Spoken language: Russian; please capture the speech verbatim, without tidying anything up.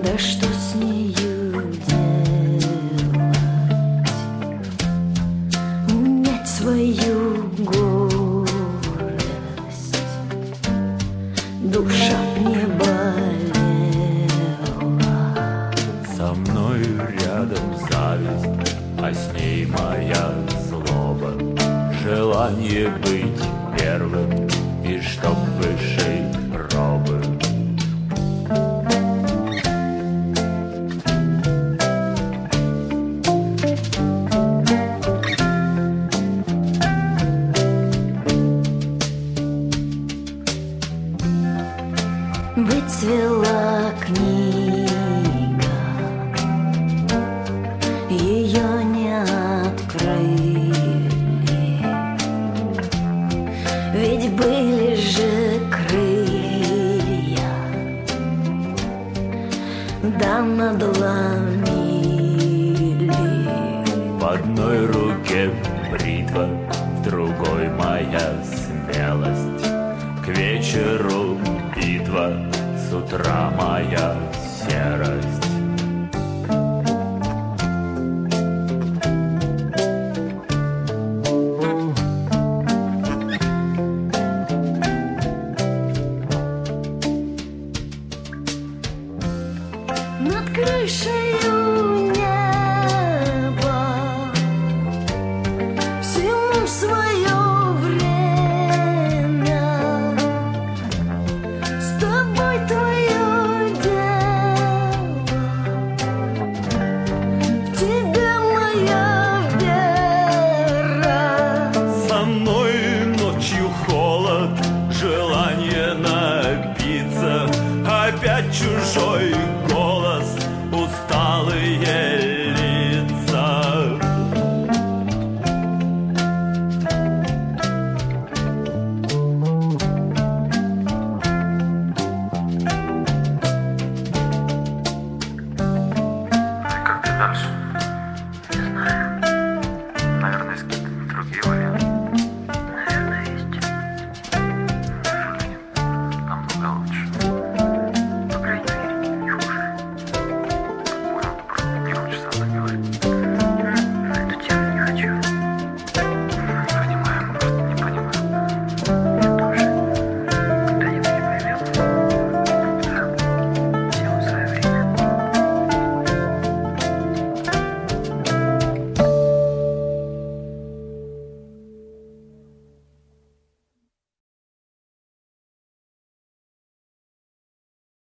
Да что с нею делать? Унять свою горесть, душа б не болела. Со мною рядом зависть, а с ней моя злоба. Желание быть первым и чтоб выше пробы. Выцвела книга, ее не открыли, ведь были же крылья, да надломили. В одной руке бритва, в другой моя смелость. К вечеру битва, с утра моя серость. Над крышею неба всему свое время. С тобой твое дело, в тебе моя вера. Со мной ночью холод, желание напиться, опять чужой голос, устал.